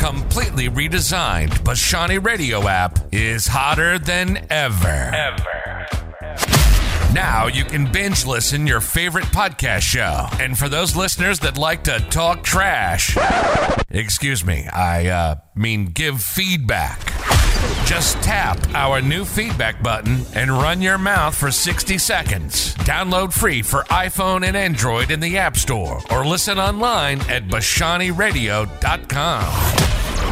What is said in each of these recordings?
completely redesigned Bashani Radio app is hotter than ever. Now you can binge listen your favorite podcast show. And for those listeners that like to talk trash, excuse me, I mean give feedback. Just tap our new feedback button and run your mouth for 60 seconds. Download free for iPhone and Android in the App Store or listen online at BashaniRadio.com.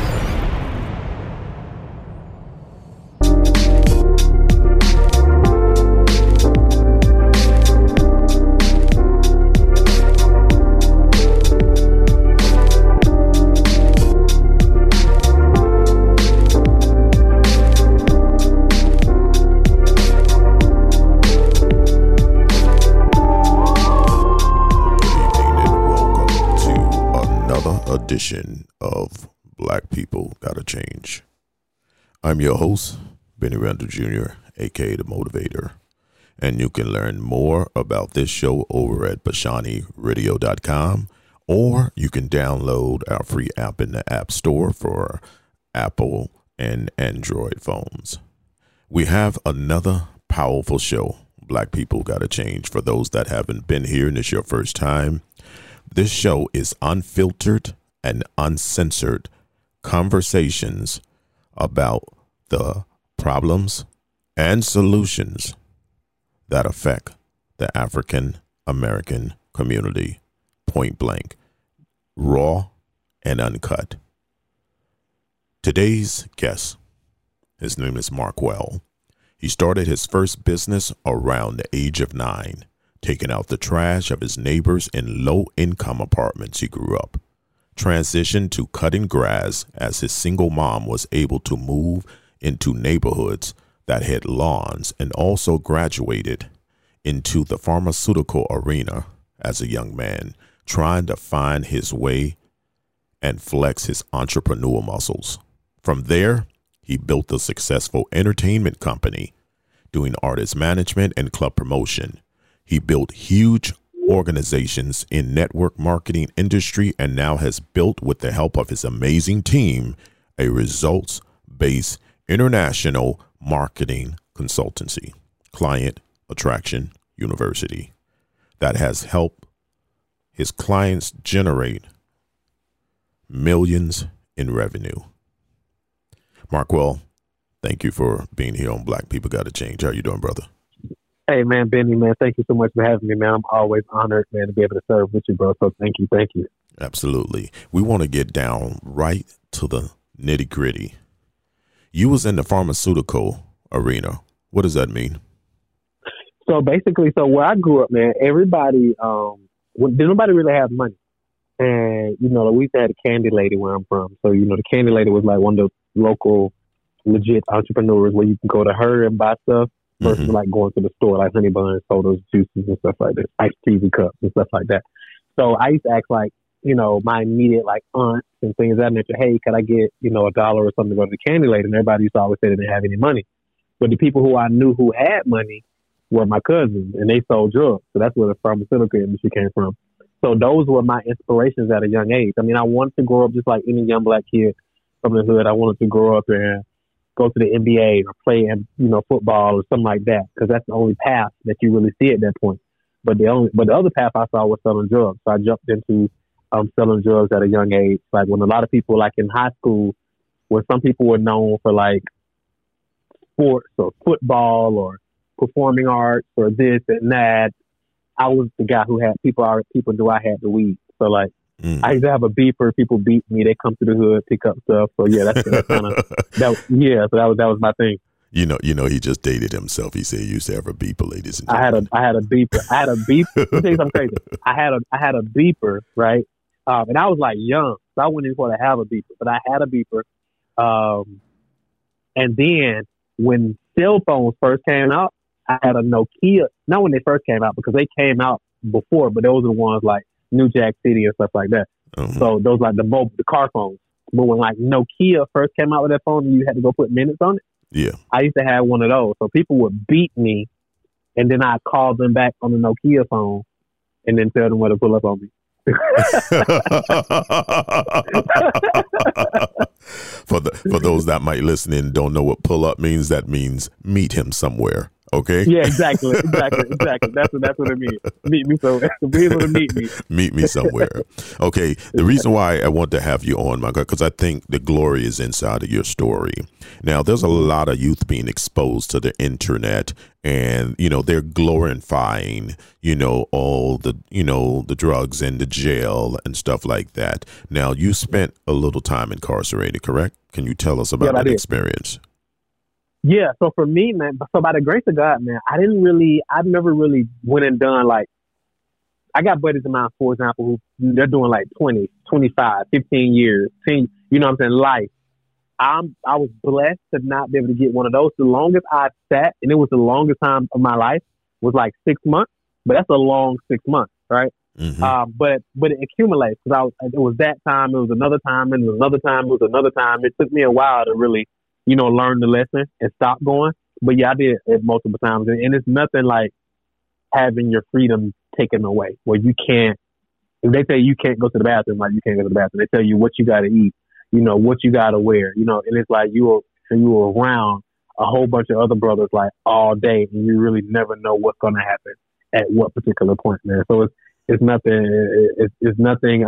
Edition of Black People Gotta Change. I'm your host, Benny Randall Jr., aka The Motivator, and you can learn more about this show over at BashaniRadio.com, or you can download our free app in the App Store for Apple and Android phones. We have another powerful show, Black People Gotta Change. For those that haven't been here and it's your first time, this show is unfiltered and uncensored conversations about the problems and solutions that affect the African American community, point blank, raw and uncut. Today's guest, his name is Markwell. He started his first business around the age of 9, taking out the trash of his neighbors in low-income apartments he grew up. Transitioned to cutting grass as his single mom was able to move into neighborhoods that had lawns, and also graduated into the pharmaceutical arena as a young man, trying to find his way and flex his entrepreneurial muscles. From there, he built a successful entertainment company doing artist management and club promotion. He built huge organizations in network marketing industry, and now has built, with the help of his amazing team, a results-based international marketing consultancy, Client Attraction University, that has helped his clients generate millions in revenue. Markwell, thank you for being here on Black People Gotta Change. How you doing, brother? Hey, man, Benny, man, thank you so much for having me, man. I'm always honored, man, to be able to serve with you, bro. So thank you. Absolutely. We want to get down right to the nitty gritty. You was in the pharmaceutical arena. What does that mean? So basically, where I grew up, man, everybody, nobody really have money. And, we used to have a candy lady where I'm from. So, the candy lady was like one of the local legit entrepreneurs where you can go to her and buy stuff. Versus like going to the store, like honey buns, sodas, juices, and stuff like that, iced TV cups and stuff like that. So I used to ask like, my immediate like aunts and things of that nature, hey, could I get, $1 or something to go to the candy lady? And everybody used to always say they didn't have any money. But the people who I knew who had money were my cousins, and they sold drugs. So that's where the pharmaceutical industry came from. So those were my inspirations at a young age. I mean, I wanted to grow up just like any young black kid from the hood. I wanted to grow up and go to the NBA or play, football or something like that, because that's the only path that you really see at that point. But the other path I saw was selling drugs. So I jumped into selling drugs at a young age. Like when a lot of people, like in high school, where some people were known for like sports or football or performing arts or this and that, I was the guy who had people knew I had the weed. So like, I used to have a beeper. People beat me. They come to the hood, pick up stuff. So yeah, that's kind of that. Yeah, so that was my thing. He just dated himself. He said he used to have a beeper, ladies and gentlemen. I had a beeper. Let me tell you something crazy. I had a beeper, right? And I was like young, so I wouldn't even want to have a beeper, but I had a beeper. And then when cell phones first came out, I had a Nokia. Not when they first came out, because they came out before, but those are the ones like New Jack City and stuff like that. So those like the car phones. But when like Nokia first came out with that phone, you had to go put minutes on it. Yeah, I used to have one of those. So people would beat me, and then I'd call them back on the Nokia phone, and then tell them where to pull up on me. For those that might listen and don't know what pull up means, that means meet him somewhere. Okay. Yeah, exactly. That's what it means. Meet me somewhere. Be able to meet me. Meet me somewhere. Okay. The reason why I want to have you on, my God, because I think the glory is inside of your story. Now, there's a lot of youth being exposed to the internet, and they're glorifying, all the, the drugs and the jail and stuff like that. Now, you spent a little time incarcerated, correct? Can you tell us about that experience? Yeah, so for me, man, so by the grace of God, man, I've never really went and done I got buddies of mine, for example, who they're doing 20, 25, 15 years, 10, life. I was blessed to not be able to get one of those. The longest I sat, and it was the longest time of my life, was 6 months, but that's a long 6 months, right? Mm-hmm. But it accumulates because it was that time, it was another time, and it was another time, it was another time. It took me a while to really learn the lesson and stop going. But yeah, I did it multiple times. And it's nothing like having your freedom taken away where you can't, if they say you can't go to the bathroom, you can't go to the bathroom. They tell you what you got to eat, what you got to wear, and it's like you were around a whole bunch of other brothers all day, and you really never know what's going to happen at what particular point, man. So it's nothing, it's nothing,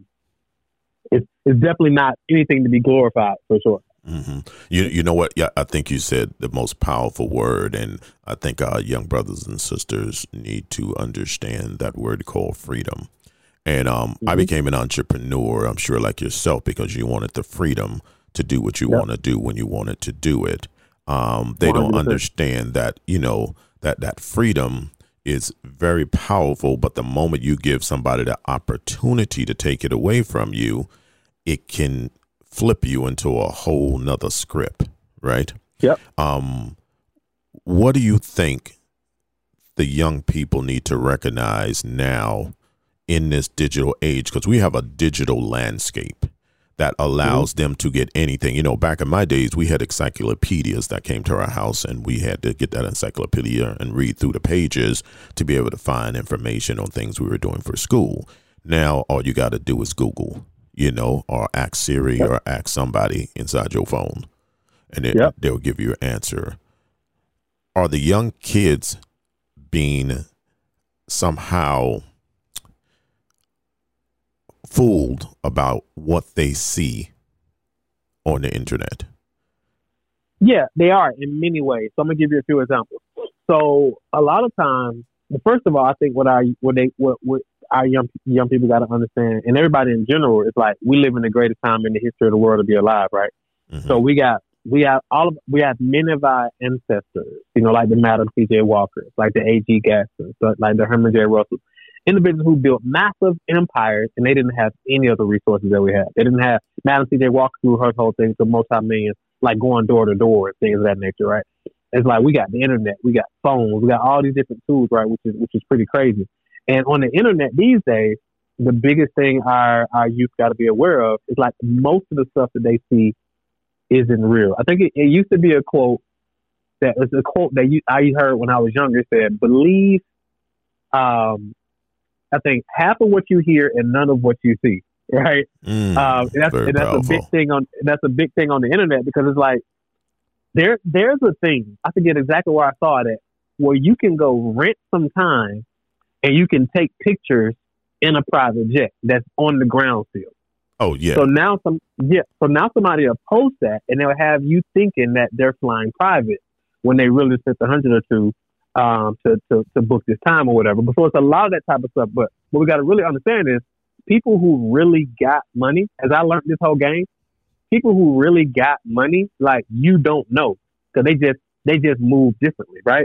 it's definitely not anything to be glorified for sure. Mm-hmm. You know what? Yeah, I think you said the most powerful word, and I think our young brothers and sisters need to understand that word called freedom. And I became an entrepreneur, I'm sure, like yourself, because you wanted the freedom to do what you want to do when you wanted to do it. They don't understand that that freedom is very powerful, but the moment you give somebody the opportunity to take it away from you, it can flip you into a whole nother script, right? Yep. What do you think the young people need to recognize now in this digital age? Because we have a digital landscape that allows them to get anything. Back in my days, we had encyclopedias that came to our house, and we had to get that encyclopedia and read through the pages to be able to find information on things we were doing for school. Now, all you got to do is Google, or ask Siri or ask somebody inside your phone, and they'll give you an answer. Are the young kids being somehow fooled about what they see on the internet? Yeah, they are in many ways. So I'm gonna give you a few examples. So a lot of times, first of all, I think what our young people got to understand, and everybody in general, is we live in the greatest time in the history of the world to be alive, right? Mm-hmm. So we have many of our ancestors, like the Madam C.J. Walkers, like the A.G. Gadsden, like the Herman J. Russells, individuals who built massive empires, and they didn't have any of the resources that we have. They didn't have Madam C.J. Walker through her whole thing to multi-millions, going door to door and things of that nature, right? It's we got the internet, we got phones, we got all these different tools, right? Which is pretty crazy. And on the internet these days, the biggest thing our youth got to be aware of is most of the stuff that they see isn't real. I think it used to be a quote that I heard when I was younger. It said, "Believe, I think half of what you hear and none of what you see." Right? That's a big thing on the internet, because it's there's a thing, I forget exactly where I saw it at, where you can go rent some time and you can take pictures in a private jet that's on the ground still. Oh yeah. So now somebody will post that, and they'll have you thinking that they're flying private when they really spent $100 or $2 to book this time or whatever. But so it's a lot of that type of stuff. But what we got to really understand is people who really got money. As I learned this whole game, people who really got money, you don't know, because they just move differently, right?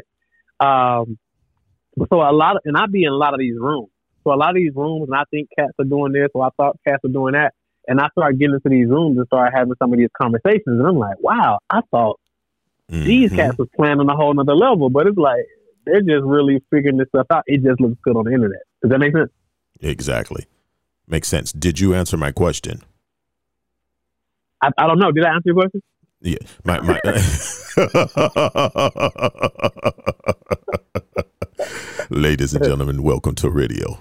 So I be in a lot of these rooms. So a lot of these rooms, and I think cats are doing this, or I thought cats are doing that. And I started getting into these rooms and started having some of these conversations. And I'm like, wow, I thought these cats was playing on a whole nother level. But it's they're just really figuring this stuff out. It just looks good on the internet. Does that make sense? Exactly. Makes sense. Did you answer my question? I don't know. Did I answer your question? Yeah. Ladies and gentlemen, welcome to radio.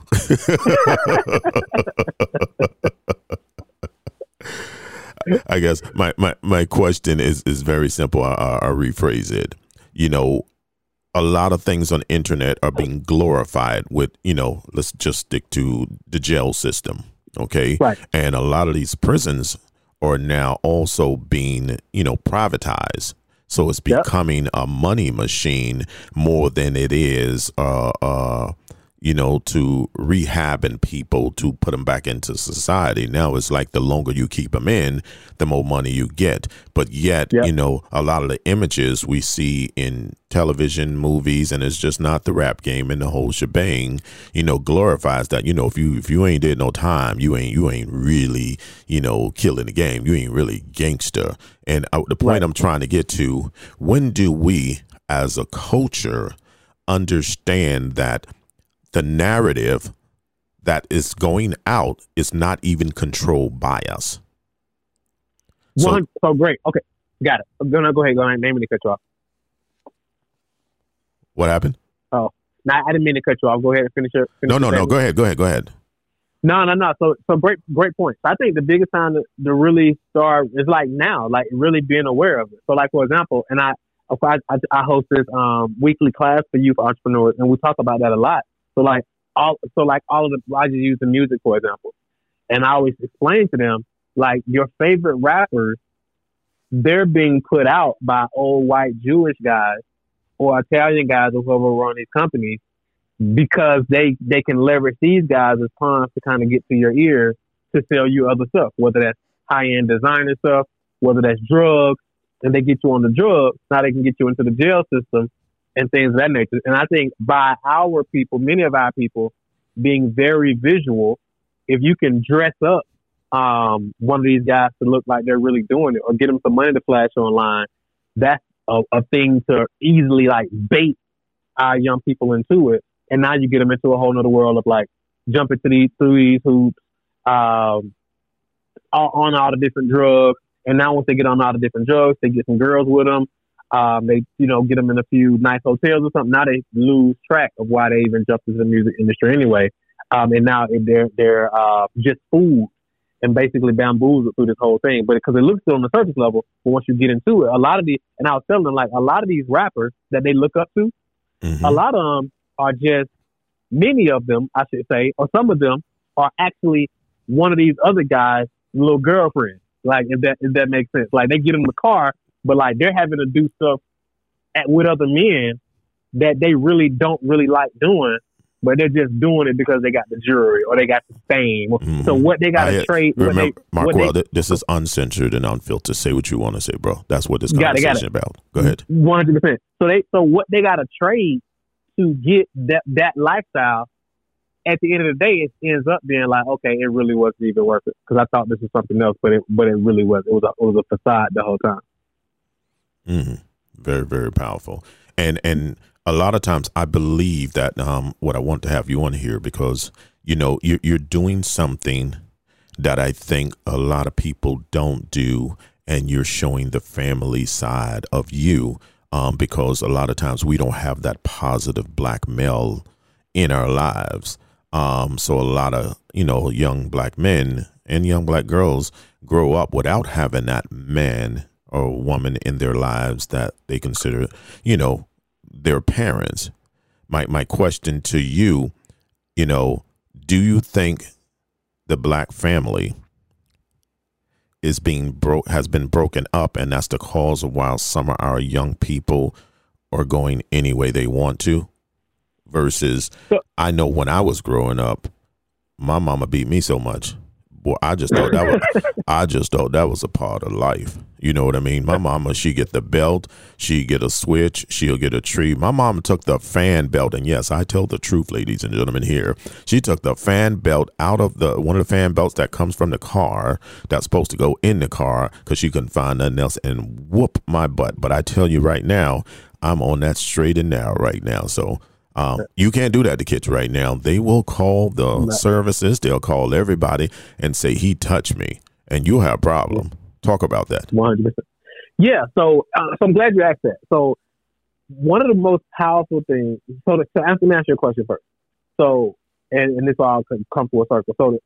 I guess my question is very simple. I'll rephrase it. You know, a lot of things on the internet are being glorified with, you know, let's just stick to the jail system. Okay. Right. And a lot of these prisons are now also being, you know, privatized. So it's becoming a money machine more than it is, you know, to rehabbing people to put them back into society. Now it's like the longer you keep them in, the more money you get. But yet, you know, a lot of the images we see in television, movies, and it's just not the rap game and the whole shebang, you know, glorifies that, you know, if you ain't did no time, you ain't really, you know, killing the game. You ain't really gangster. And the point I'm trying to get to, when do we as a culture understand that the narrative that is going out is not even controlled by us? So great. Okay. Got it. I'm gonna go ahead. Name me to cut you off. What happened? Oh, no, I didn't mean to cut you off. Go ahead and finish it. No. Go ahead. No. So great point. So I think the biggest time to really start is like now, like really being aware of it. So like, for example, and I host this weekly class for youth entrepreneurs, and we talk about that a lot. So like all of the, I just use the music, for example. And I always explain to them, like, your favorite rappers, they're being put out by old white Jewish guys or Italian guys or whoever run these companies, because they can leverage these guys as pawns to kind of get to your ear to sell you other stuff, whether that's high-end designer stuff, whether that's drugs, and they get you on the drugs. Now they can get you into the jail system and things of that nature. And I think by our people, many of our people being very visual, if you can dress up one of these guys to look like they're really doing it, or get them some money to flash online, that's a thing to easily like bait our young people into it. And now you get them into a whole nother world of like jumping through these hoops, on all the different drugs. And now once they get on all the different drugs, they get some girls with them. They, you know, get them in a few nice hotels or something. Now they lose track of why they even jumped into the music industry anyway. And now they're just fooled and basically bamboozled through this whole thing. But because it looks good on the surface level, but once you get into it, a lot of and I was telling them, like, a lot of these rappers that they look up to, a lot of them are just, many of them, I should say, or some of them are actually one of these other guys' little girlfriends. Like, if that makes sense. Like, they get them in the car, but like they're having to do stuff with other men that they really don't really like doing, but they're just doing it because they got the jury or they got the fame. So what they got to trade. Remember, Markwell, this is uncensored and unfiltered. Say what you want to say, bro. That's what this conversation is about. Go ahead. 100%. So what they got to trade to get that lifestyle, at the end of the day, it ends up being like, okay, it really wasn't even worth it, because I thought this was something else, but it really was. It was a facade the whole time. Very, very powerful. And a lot of times I believe that what I want to have you on here, because, you know, you're doing something that I think a lot of people don't do, and you're showing the family side of you, because a lot of times we don't have that positive black male in our lives. So a lot of, you know, young black men and young black girls grow up without having that man or woman in their lives that they consider, you know, their parents. My question to you, you know, do you think the black family has been broken up, and that's the cause of why some of our young people are going any way they want to? Versus, I know when I was growing up, my mama beat me so much. Boy, I just thought that was a part of life. You know what I mean? My mama, she get the belt, she get a switch, she'll get a tree. My mama took the fan belt, and yes, I tell the truth, ladies and gentlemen here. She took the fan belt out of one of the fan belts that comes from the car that's supposed to go in the car, because she couldn't find nothing else, and whoop my butt. But I tell you right now, I'm on that straight and narrow right now. So you can't do that to kids right now. They will call the services. They'll call everybody and say, he touched me, and you'll have a problem. Talk about that. 100%. Yeah. So I'm glad you asked that. So one of the most powerful things. So to answer your question first. So and this all come full circle. So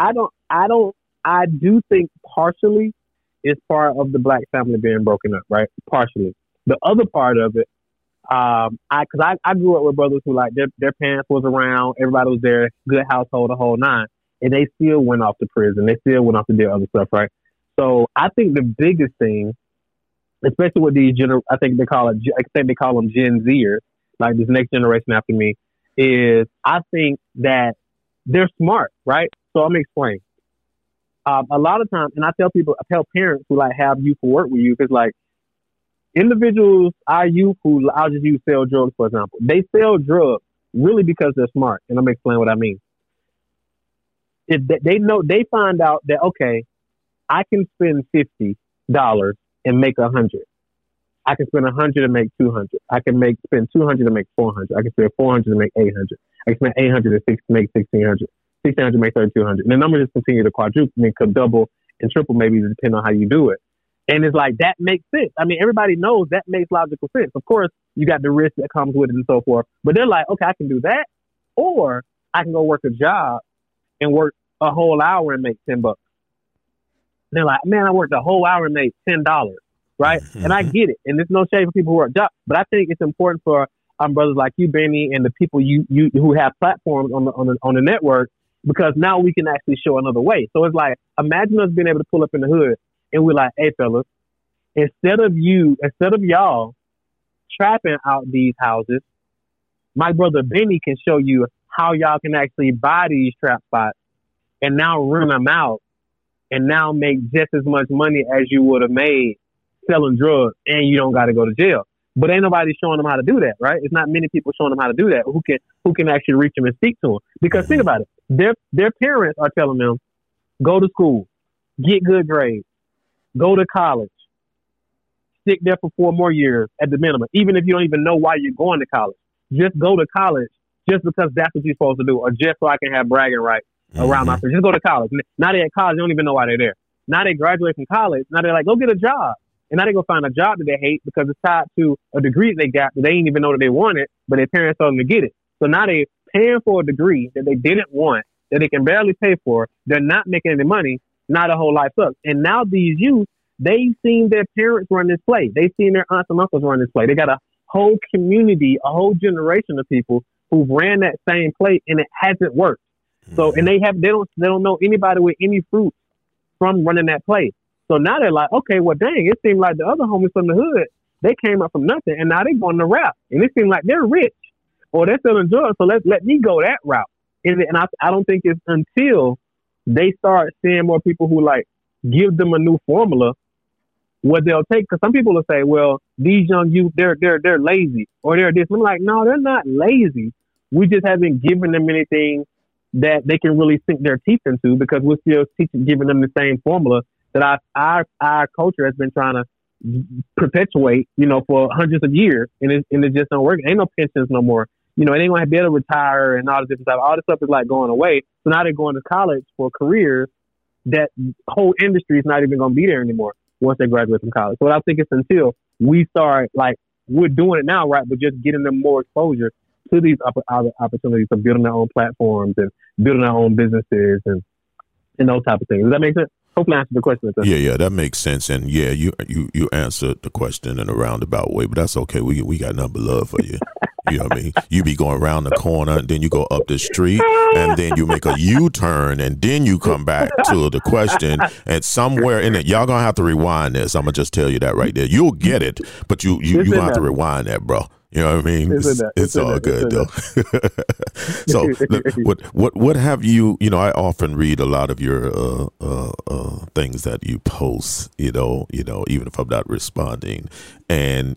I do think partially it's part of the black family being broken up, right? Partially. The other part of it, I grew up with brothers who like their parents was around, everybody was there, good household, the whole nine, and they still went off to prison. They still went off to do other stuff, right? So I think the biggest thing, especially with these I think they call them Gen Zers, like this next generation after me, is I think that they're smart, right? So I'm gonna explain. A lot of times, and I tell parents who like have youth who work with you, because like individuals, our youth who, I'll just use sell drugs for example. They sell drugs really because they're smart, and I'm gonna explain what I mean. If they find out that okay, I can spend $50 and make 100. I can spend 100 and make 200. I can spend 200 and make 400. I can spend 400 and make 800. I can spend 800 and make 1600. 1600 make 3200. And the numbers just continue to quadruple, could double and triple maybe depending on how you do it. And it's like that makes sense. I mean, everybody knows that makes logical sense. Of course, you got the risk that comes with it and so forth. But they're like, okay, I can do that, or I can go work a job and work a whole hour and make $10. And they're like, man, I worked a whole hour and made $10. Right? Mm-hmm. And I get it. And there's no shade for people who work jobs. But I think it's important for brothers like you, Benny, and the people you who have platforms on the network, because now we can actually show another way. So it's like, imagine us being able to pull up in the hood and we're like, hey fellas, instead of y'all trapping out these houses, my brother Benny can show you how y'all can actually buy these trap spots and now rent them out and now make just as much money as you would have made selling drugs, and you don't got to go to jail. But ain't nobody showing them how to do that, right? It's not many people showing them how to do that who can actually reach them and speak to them. Because think about it, their parents are telling them, go to school, get good grades, go to college, stick there for 4 more years at the minimum, even if you don't even know why you're going to college. Just go to college just because that's what you're supposed to do, or just so I can have bragging rights around my friends. Just go to college. Now they're at college, they don't even know why they're there. Now they graduate from college, now they're like, go get a job. And now they go find a job that they hate because it's tied to a degree that they got that they didn't even know that they wanted, but their parents told them to get it. So now they're paying for a degree that they didn't want, that they can barely pay for. They're not making any money. Now the whole life sucks. And now these youth, they've seen their parents run this play. They've seen their aunts and uncles run this play. They got a whole community, a whole generation of people who ran that same play, and it hasn't worked. So, and they don't know anybody with any fruit from running that play. So now they're like, okay, well, dang, it seemed like the other homies from the hood, they came up from nothing, and now they're going to rap. And it seems like they're rich, or they're selling drugs, so let me go that route. And I don't think it's until they start seeing more people who, like, give them a new formula, what they'll take. Because some people will say, well, these young youth, they're lazy, or they're this. I'm like, no, they're not lazy. We just haven't given them anything that they can really sink their teeth into, because we're still giving them the same formula that our culture has been trying to perpetuate, for hundreds of years, and it just don't work. Ain't no pensions no more. It ain't gonna be able to retire and all this different stuff. All this stuff is like going away. So now they're going to college for careers that whole industry is not even gonna be there anymore once they graduate from college. So I think it's until we start, like, we're doing it now, right? But just getting them more exposure to these opportunities of building their own platforms and building their own businesses and those type of things. Does that make sense? Hopefully I answered the question. Yeah, that makes sense. And yeah, you answered the question in a roundabout way, but that's okay. We got nothing but love for you. You know what I mean? You be going around the corner, and then you go up the street, and then you make a U-turn, and then you come back to the question. And somewhere in it, y'all gonna have to rewind this. I'm gonna just tell you that right there. You'll get it, but you gonna have to rewind that, bro. You know what I mean? It's all good though. So, what have you? I often read a lot of your things that you post. Even if I'm not responding, and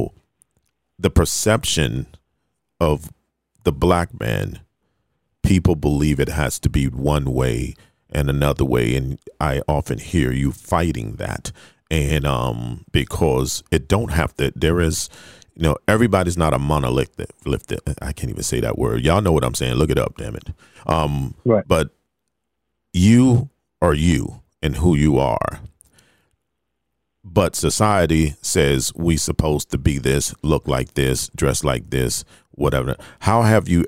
the perception of the black man, people believe it has to be one way and another way, and I often hear you fighting that, and because it don't have to. There is. Everybody's not a monolith. I can't even say that word. Y'all know what I'm saying. Look it up, damn it. Right. But you are you and who you are. But society says we supposed to be this, look like this, dress like this, whatever. How have you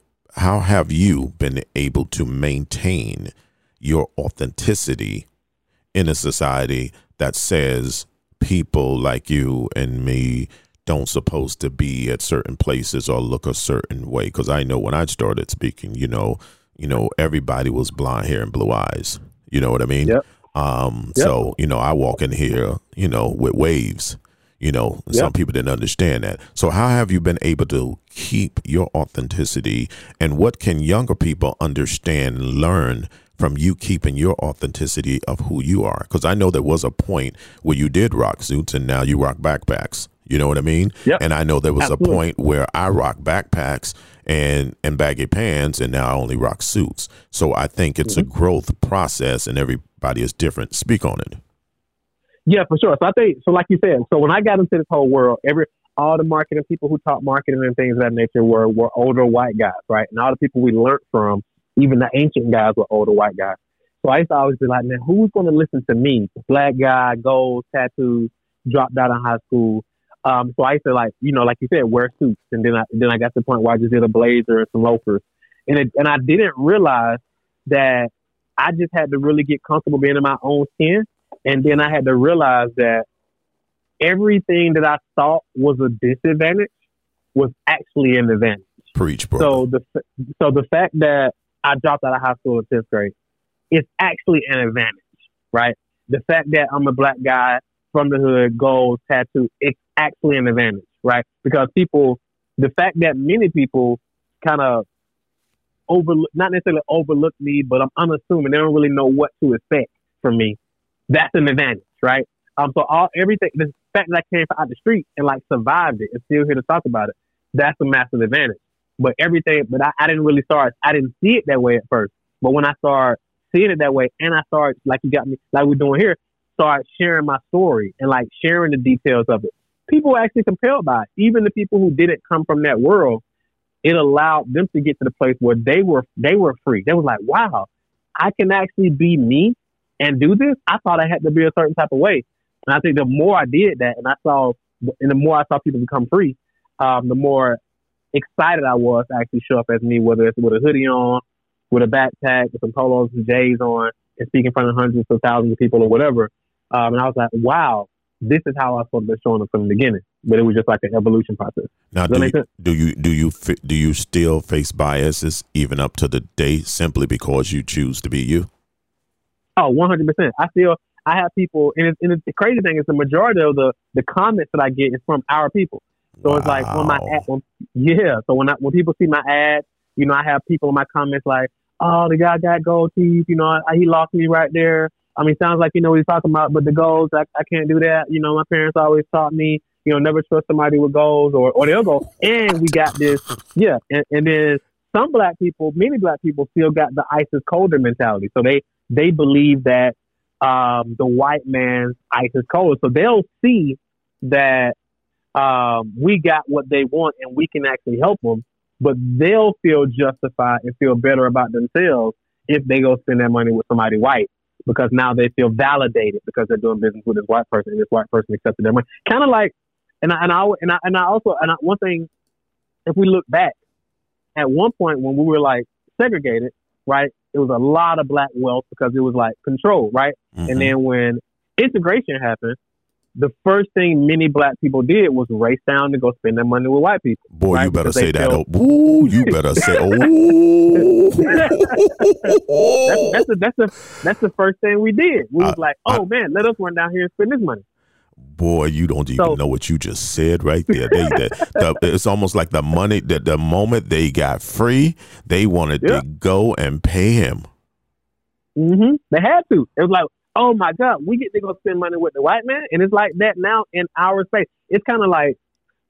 been able to maintain your authenticity in a society that says people like you and me don't supposed to be at certain places or look a certain way? Because I know when I started speaking, everybody was blonde hair and blue eyes. You know what I mean? Yep. So, I walk in here, with waves, some people didn't understand that. So how have you been able to keep your authenticity, and what can younger people understand and learn from you keeping your authenticity of who you are? Because I know there was a point where you did rock suits and now you rock backpacks. You know what I mean? Yep. And I know there was Absolutely. a point where I rock backpacks and baggy pants, and now I only rock suits. So I think it's a growth process, and everybody is different. Speak on it. Yeah, for sure. So I think, so like you said, so when I got into this whole world, all the marketing people who taught marketing and things of that nature were older white guys, right? And all the people we learned from, even the ancient guys, were older white guys. So I used to always be like, man, who's going to listen to me? Black guy, goals, tattoos, dropped out of high school. So I used to like you said, wear suits. And then I got to the point where I just did a blazer and some loafers. And I didn't realize that I just had to really get comfortable being in my own skin. And then I had to realize that everything that I thought was a disadvantage was actually an advantage. Preach, bro. So the fact that I dropped out of high school in 10th grade is actually an advantage, right? The fact that I'm a black guy from the hood, gold, tattoo, it's actually an advantage, right? Because the fact that many people kind of not necessarily overlook me, but I'm unassuming. They don't really know what to expect from me. That's an advantage, right? So everything, the fact that I came out the street and like survived it and still here to talk about it, that's a massive advantage. But I didn't really I didn't see it that way at first. But when I started seeing it that way, and I started, like you got me, like we're doing here, start sharing my story and like sharing the details of it, people were actually compelled by it. Even the people who didn't come from that world, it allowed them to get to the place where they were free. They was like, wow, I can actually be me and do this. I thought I had to be a certain type of way. And I think the more I did that, and the more I saw people become free, the more excited I was to actually show up as me, whether it's with a hoodie on, with a backpack, with some polos and J's on, and speak in front of hundreds of thousands of people or whatever. And I was like, wow, this is how I was supposed to be showing up from the beginning. But it was just like an evolution process. Now, do you still face biases even up to the day simply because you choose to be you? Oh, 100%. I have people, and the crazy thing is the majority of the comments that I get is from our people. So It's like when my ad, so when people see my ad, I have people in my comments like, oh, the guy got gold teeth, he lost me right there. I mean, sounds like what he's talking about, but the goals, I can't do that. My parents always taught me, never trust somebody with goals, or they'll go, and we got this. Yeah. And then many black people still got the ice is colder mentality. So they believe that the white man's ice is cold. So they'll see that we got what they want and we can actually help them, but they'll feel justified and feel better about themselves if they go spend that money with somebody white, because now they feel validated because they're doing business with this white person and this white person accepted their money. Kind of like, one thing, if we look back at one point when we were like segregated, right? It was a lot of black wealth because it was like control, right? Mm-hmm. And then when integration happened, the first thing many black people did was race down to go spend their money with white people. Boy, right? You better say that. Ooh, you better say, that's the first thing we did. We was like, man, let us run down here and spend this money. Boy, you don't even know what you just said right there. It's almost like the money that the moment they got free, they wanted to go and pay him. Mm-hmm. They had to. It was like, oh my God, we get to go spend money with the white man, and it's like that now in our space. It's kind of like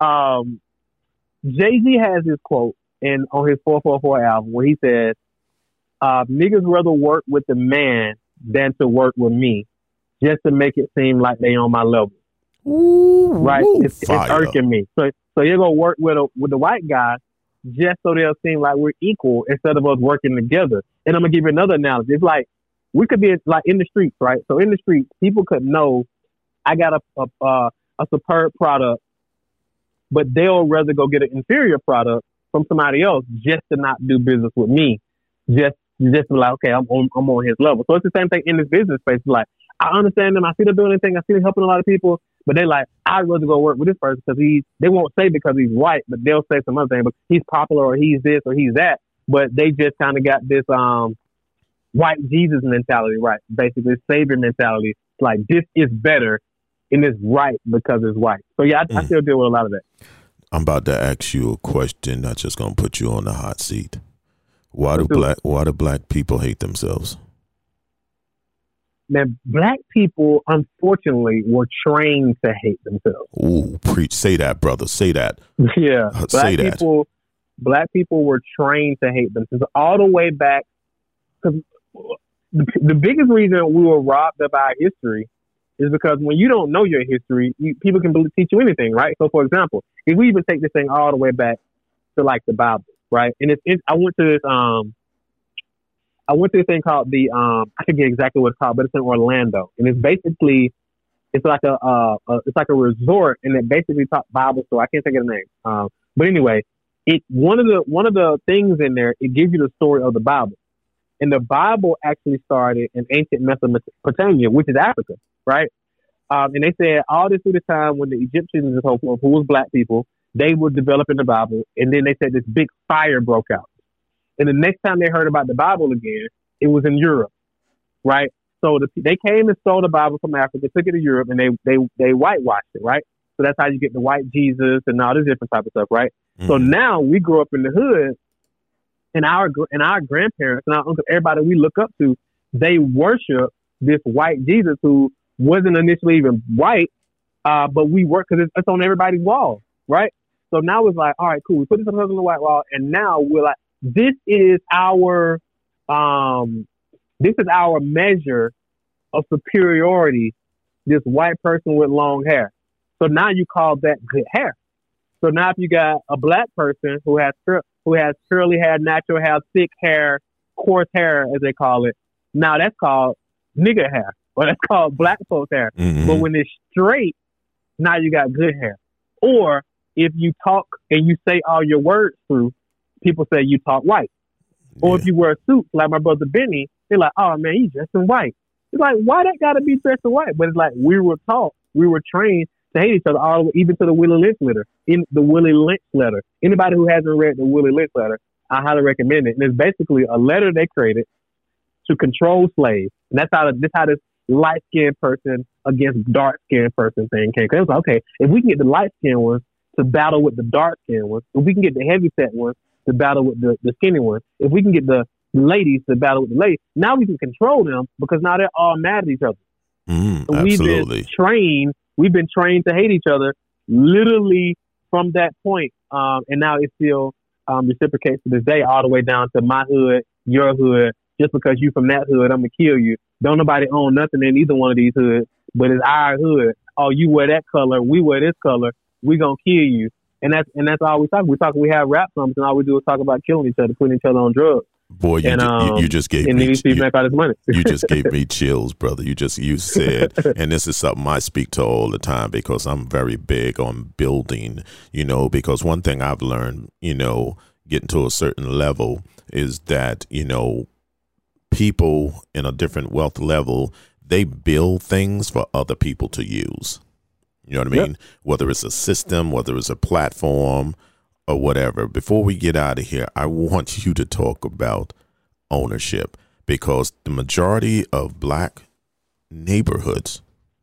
Jay-Z has this quote on his 444 album where he says, "Niggas rather work with the man than to work with me, just to make it seem like they on my level." Ooh, right? It's irking me. So you're gonna work with the white guy just so they'll seem like we're equal instead of us working together. And I'm gonna give you another analogy. It's like we could be like in the streets, right? So in the streets, people could know I got a superb product, but they'll rather go get an inferior product from somebody else just to not do business with me. Just to be like, okay, I'm on his level. So it's the same thing in this business space. Like, I understand them. I see them doing anything. I see them helping a lot of people, but they like, I'd rather go work with this person because they won't say because he's white, but they'll say some other thing, but he's popular or he's this or he's that. But they just kind of got this white Jesus mentality, right? Basically, savior mentality. Like, this is better and it's right because it's white. So yeah, I still deal with a lot of that. I'm about to ask you a question that's just gonna put you on the hot seat. Why do black people hate themselves? Man, black people, unfortunately, were trained to hate themselves. Ooh, preach. Say that, brother. Say that. Yeah. Black people were trained to hate themselves all the way back. Because the biggest reason we were robbed of our history is because when you don't know your history, people can teach you anything, right? So, for example, if we even take this thing all the way back to like the Bible, right? And I went to this thing called I forget exactly what it's called, but it's in Orlando, and it's basically like a resort, and it basically taught Bible. So I can't think of the name, but anyway, one of the things in there, it gives you the story of the Bible. And the Bible actually started in ancient Mesopotamia, which is Africa, right? And they said all this through the time when the Egyptians and so forth, who was black people, they were developing the Bible. And then they said this big fire broke out. And the next time they heard about the Bible again, it was in Europe, right? So they came and stole the Bible from Africa, took it to Europe, and they whitewashed it, right? So that's how you get the white Jesus and all this different type of stuff, right? Mm-hmm. So now we grew up in the hood. And our grandparents and our uncles, everybody we look up to, they worship this white Jesus who wasn't initially even white, but we work because it's on everybody's wall, right? So now it's like, all right, cool. We put this on the white wall, and now we're like, this is our measure of superiority. This white person with long hair. So now you call that good hair. So now if you got a black person who has curly hair, natural hair, thick hair, coarse hair, as they call it, now that's called nigger hair, or that's called black folks hair. Mm-hmm. But when it's straight, now you got good hair. Or if you talk and you say all your words through, people say you talk white. Or if you wear a suit, like my brother Benny, they're like, oh man, he's dressed in white. It's like, why that gotta be dressed in white? But it's like, we were taught, we were trained to hate each other, all the way, even to the Willie Lynch letter. In the Willie Lynch letter, anybody who hasn't read the Willie Lynch letter, I highly recommend it. And it's basically a letter they created to control slaves, and that's how this light skinned person against dark skinned person thing came. Because it was like, okay, if we can get the light skinned ones to battle with the dark skinned ones, if we can get the heavy set ones to battle with the skinny ones, if we can get the ladies to battle with the ladies, now we can control them because now they're all mad at each other. Absolutely. We've been trained to hate each other literally from that point. And now it still reciprocates to this day, all the way down to my hood, your hood. Just because you from that hood, I'm going to kill you. Don't nobody own nothing in either one of these hoods, but it's our hood. Oh, you wear that color, we wear this color, we going to kill you. And that's all we talk. We have rap songs, and all we do is talk about killing each other, putting each other on drugs. Boy, you just gave me you just gave me chills, brother. You said, and this is something I speak to all the time because I'm very big on building, because one thing I've learned, getting to a certain level is that, people in a different wealth level, they build things for other people to use. You know what I mean? Yep. Whether it's a system, whether it's a platform, or whatever. Before we get out of here, I want you to talk about ownership, because the majority of black neighborhoods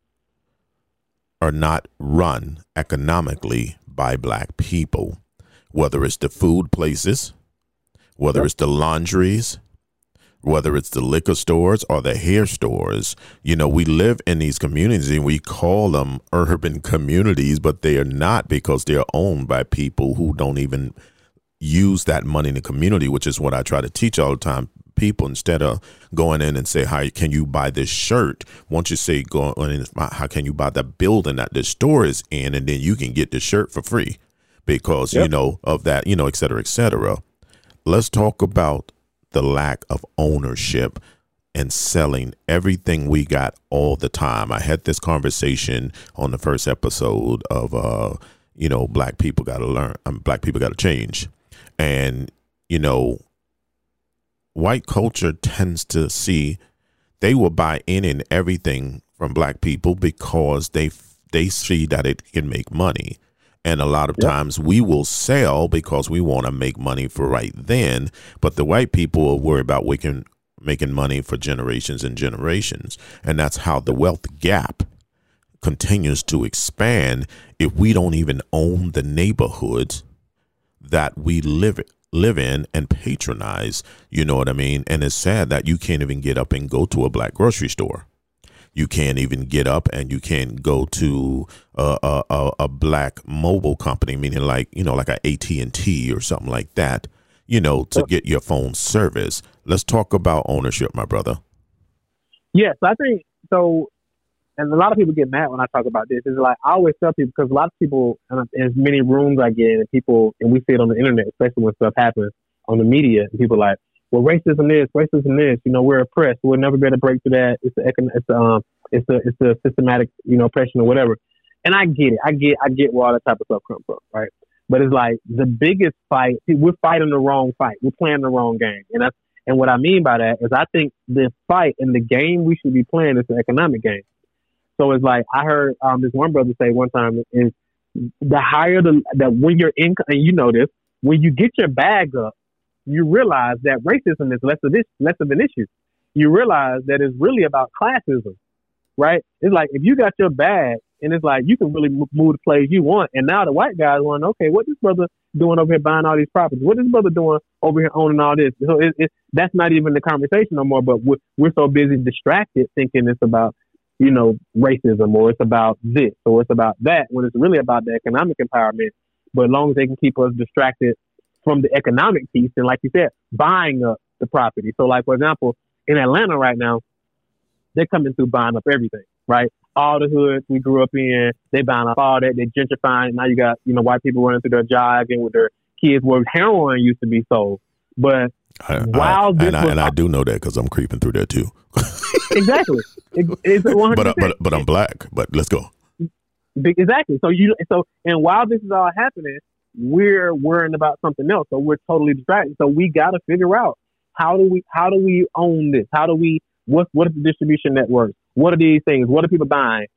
are not run economically by black people, whether it's the food places, whether it's the laundries, whether it's the liquor stores or the hair stores. We live in these communities and we call them urban communities, but they are not, because they're owned by people who don't even use that money in the community, which is what I try to teach all the time. People, instead of going in and say, how can you buy this shirt? Once you say, go in, how can you buy the building that the store is in, and then you can get the shirt for free because, of that, et cetera, et cetera. Let's talk about the lack of ownership and selling everything we got all the time. I had this conversation on the first episode of, Black people got to learn. Black people got to change. And, white culture tends to see they will buy in everything from black people because they see that it can make money. And a lot of times we will sell because we want to make money for right then. But the white people will worry about making money for generations and generations. And that's how the wealth gap continues to expand if we don't even own the neighborhoods that we live in and patronize. You know what I mean? And it's sad that you can't even get up and go to a black grocery store. You can't even get up and you can't go to a black mobile company, meaning like a AT&T or something like that, to get your phone service. Let's talk about ownership, my brother. Yes, I think so. And a lot of people get mad when I talk about this. It's like I always tell people, because a lot of people, and as many rooms I get, and we see it on the internet, especially when stuff happens on the media, and people are like, well, racism this, we're oppressed. We'll never be able to break through that. It's the systematic, oppression or whatever. And I get it. I get where all that type of stuff comes from, right? But it's like the biggest fight. We're fighting the wrong fight. We're playing the wrong game, and what I mean by that is I think the fight and the game we should be playing is an economic game. So it's like I heard this one brother say one time is the higher that when your income, and you know this, when you get your bag up, you realize that racism is less of an issue. You realize that it's really about classism, right? It's like if you got your bag and it's like you can really move the plays you want. And now the white guys want, okay, what this brother doing over here buying all these properties? What this brother doing over here owning all this? So that's not even the conversation no more, but we're so busy distracted thinking it's about, racism, or it's about this, or it's about that, when it's really about the economic empowerment. But as long as they can keep us distracted from the economic piece, and like you said, buying up the property. So like, for example, in Atlanta right now, they're coming through buying up everything, right? All the hoods we grew up in, they buying up all that, they gentrifying. Now you got, white people running through their jogging with their kids where heroin used to be sold. But I do know that because I'm creeping through there too. Exactly. It's 100%. But I'm black. But let's go. Exactly. And while this is all happening, we're worrying about something else. So we're totally distracted. So we got to figure out how do we own this? What are the distribution networks? What are these things? What are people buying?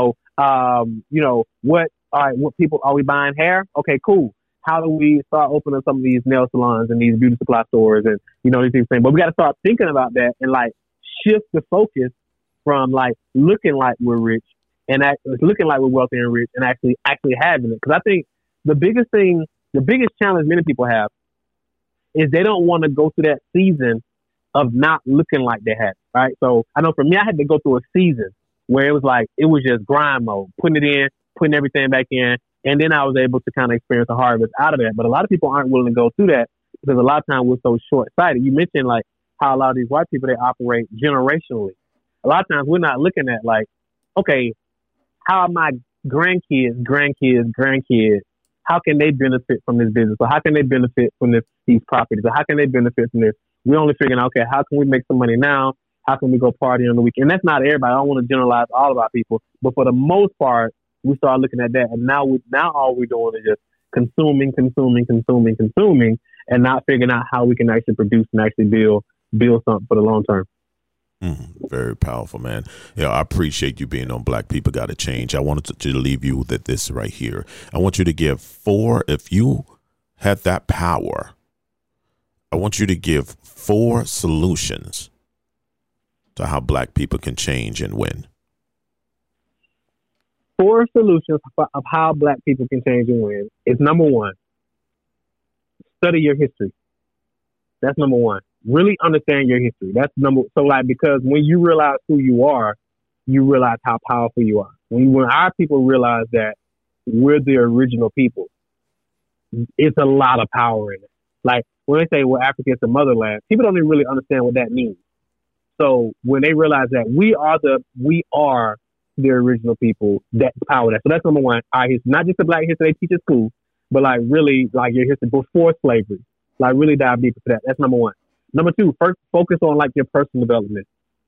What people are we buying hair? Okay, cool. How do we start opening some of these nail salons and these beauty supply stores and these things? But we got to start thinking about that and like shift the focus from like looking like we're rich and looking like we're wealthy and rich and actually having it. Because I think the biggest challenge many people have is they don't want to go through that season of not looking like they had, right? So I know for me, I had to go through a season where it was just grind mode, putting it in, putting everything back in. And then I was able to kind of experience a harvest out of that. But a lot of people aren't willing to go through that because a lot of times we're so short-sighted. You mentioned like how a lot of these white people, they operate generationally. A lot of times we're not looking at like, okay, how are my grandkids, how can they benefit from this business? Or how can they benefit from these properties? Or how can they benefit from this? We're only figuring out, okay, how can we make some money now? How can we go party on the weekend? And that's not everybody. I don't want to generalize all of our people. But for the most part, we start looking at that. And now all we're doing is just consuming, and not figuring out how we can actually produce and actually build something for the long term. Very powerful, man. I appreciate you being on Black People Gotta Change. I wanted to leave you with this right here. I want you to give if you had that power, I want you to give 4 solutions to how Black people can change and win. 4 solutions of how Black people can change and win is number 1, study your history. That's number 1. Really understand your history. That's because when you realize who you are, you realize how powerful you are. When our people realize that we're the original people, it's a lot of power in it. Like when they say, well, Africa is the motherland, people don't even really understand what that means. So when they realize that we are the original people, that's power. So that's number 1. Our history, not just the Black history they teach at school, but like really like your history before slavery. Like really dive deep into that. That's number 1. Number 2, first focus on like your personal development.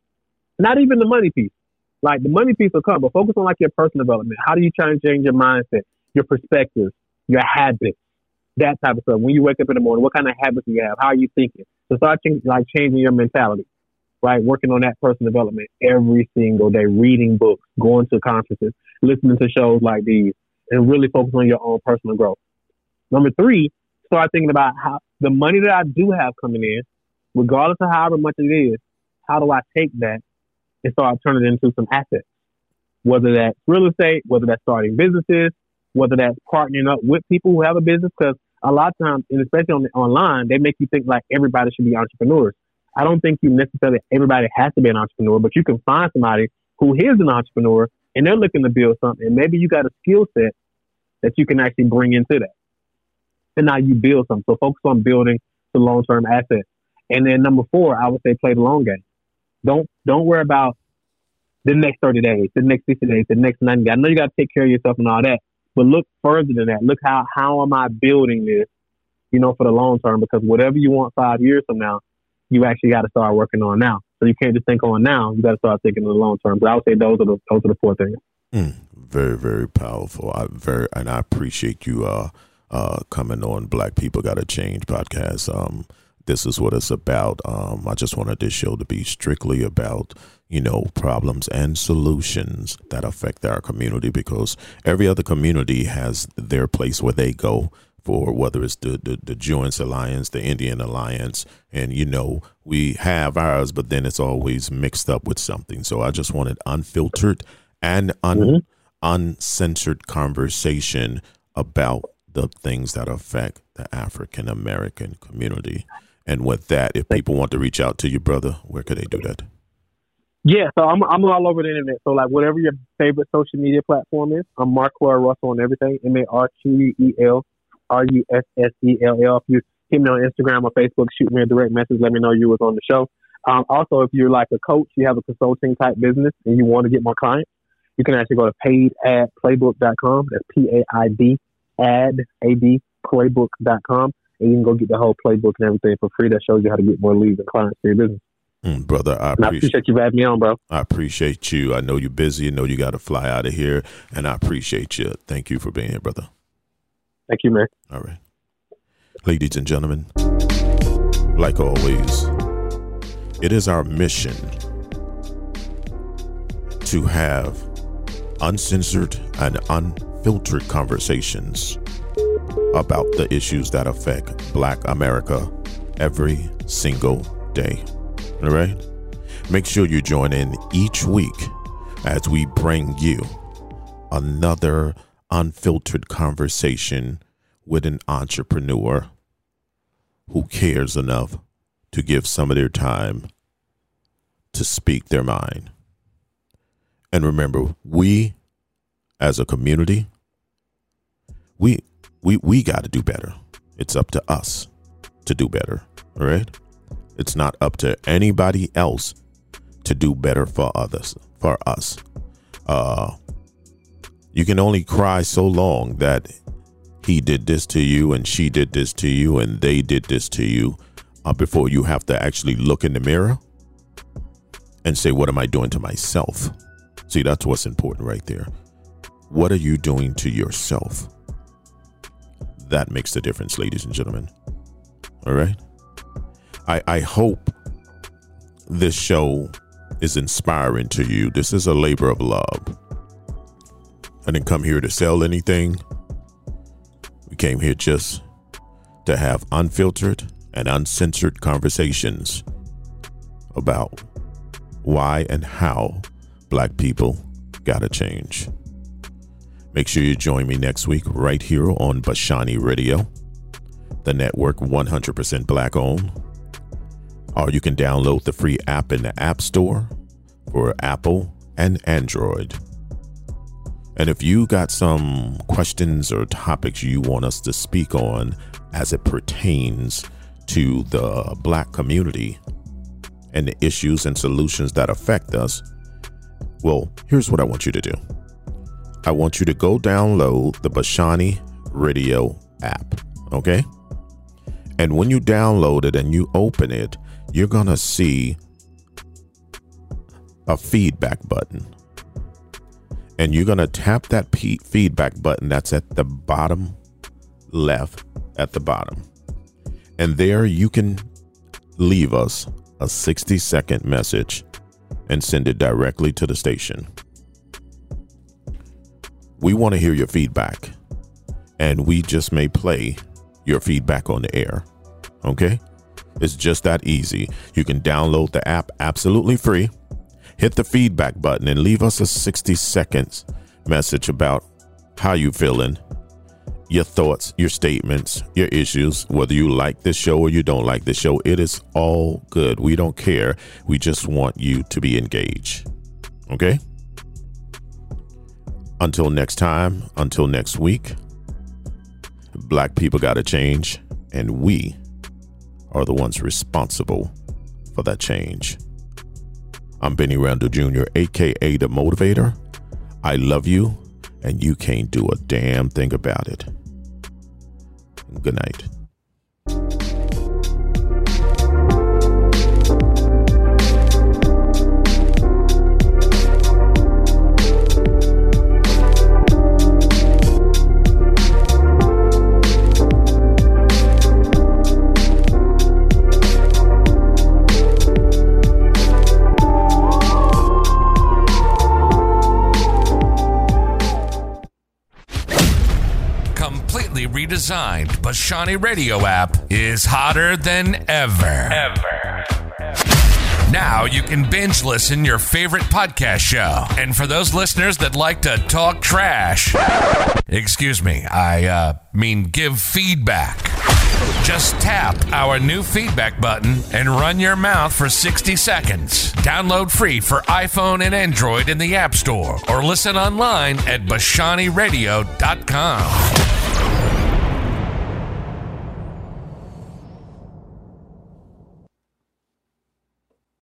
Not even the money piece. Like the money piece will come, but focus on like your personal development. How do you try to change your mindset, your perspectives, your habits, that type of stuff? When you wake up in the morning, what kind of habits do you have? How are you thinking? So start changing your mentality, right? Working on that personal development every single day, reading books, going to conferences, listening to shows like these, and really focus on your own personal growth. Number 3, start thinking about how the money that I do have coming in, regardless of however much it is, how do I take that and start turning it into some assets? Whether that's real estate, whether that's starting businesses, whether that's partnering up with people who have a business. Because a lot of times, and especially online, they make you think like everybody should be entrepreneurs. I don't think everybody has to be an entrepreneur, but you can find somebody who is an entrepreneur and they're looking to build something. And maybe you got a skill set that you can actually bring into that. And now you build something. So focus on building the long-term assets. And then number 4, I would say play the long game. Don't worry about the next 30 days, the next 60 days, the next 90 days. I know you got to take care of yourself and all that, but look further than that. Look how am I building this, for the long term? Because whatever you want 5 years from now, you actually got to start working on now. So you can't just think on now. You got to start thinking in the long term. But I would say those are the 4 things. Very, very powerful. I appreciate you coming on Black People Gotta Change podcast. This is what it's about. I just wanted this show to be strictly about, problems and solutions that affect our community, because every other community has their place where they go for, whether it's the Jewish Alliance, the Indian Alliance, and, we have ours, but then it's always mixed up with something. So I just wanted unfiltered and uncensored conversation about the things that affect the African American community. And with that, if people want to reach out to you, brother, where could they do that? Yeah, so I'm all over the internet. So like whatever your favorite social media platform is, I'm Marquel Russell on everything. MarQuel RUSSELL. If you hit me on Instagram or Facebook, shoot me a direct message. Let me know you was on the show. Also, if you're like a coach, you have a consulting type business, and you want to get more clients, you can actually go to paidadplaybook.com. That's PAID playbook.com. And you can go get the whole playbook and everything for free. That shows you how to get more leads and clients for your business. Brother, I appreciate you having me on, bro. I appreciate you. I know you're busy. I know you got to fly out of here, and I appreciate you. Thank you for being here, brother. Thank you, man. All right. Ladies and gentlemen, like always, it is our mission to have uncensored and unfiltered conversations about the issues that affect Black America every single day. All right? Make sure you join in each week as we bring you another unfiltered conversation with an entrepreneur who cares enough to give some of their time to speak their mind. And remember, we as a community, we got to do better. It's up to us to do better. All right? It's not up to anybody else to do better for others, for us. You can only cry so long that he did this to you and she did this to you and they did this to you before you have to actually look in the mirror and say, what am I doing to myself? See, that's what's important right there. What are you doing to yourself? That makes the difference, ladies and gentlemen. All right. I hope this show is inspiring to you. This is a labor of love. I didn't come here to sell anything. We came here just to have unfiltered and uncensored conversations about why and how Black people gotta change. Make sure you join me next week right here on Bashani Radio, the network 100% Black owned. Or you can download the free app in the App Store for Apple and Android. And if you got some questions or topics you want us to speak on as it pertains to the Black community and the issues and solutions that affect us, well, here's what I want you to do. I want you to go download the Bashani Radio app, okay? And when you download it and you open it, you're going to see a feedback button. And you're going to tap that feedback button that's at the bottom left at the bottom. And there you can leave us a 60-second message and send it directly to the station. We want to hear your feedback, and we just may play your feedback on the air. Okay? It's just that easy. You can download the app absolutely free. Hit the feedback button and leave us a 60 seconds message about how you feeling, your thoughts, your statements, your issues, whether you like this show or you don't like this show. It is all good. We don't care. We just want you to be engaged. Okay? Until next time, until next week, Black people got to change, and we are the ones responsible for that change. I'm Benny Randall Jr., aka The Motivator. I love you, and you can't do a damn thing about it. Good night. Redesigned Bashani Radio app is hotter than ever. Now you can binge listen your favorite podcast show. And for those listeners that like to talk trash, excuse me, I mean give feedback. Just tap our new feedback button and run your mouth for 60 seconds. Download free for iPhone and Android in the App Store or listen online at BashaniRadio.com.